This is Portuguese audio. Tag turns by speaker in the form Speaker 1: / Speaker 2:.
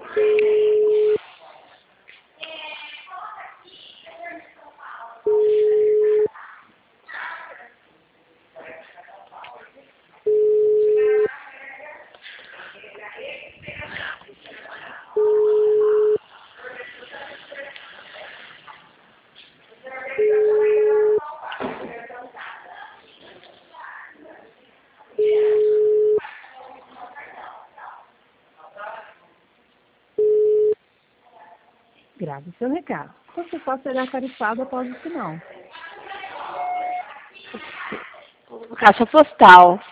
Speaker 1: Grave seu recado. Você pode ser tarifado após o sinal.
Speaker 2: Caixa postal.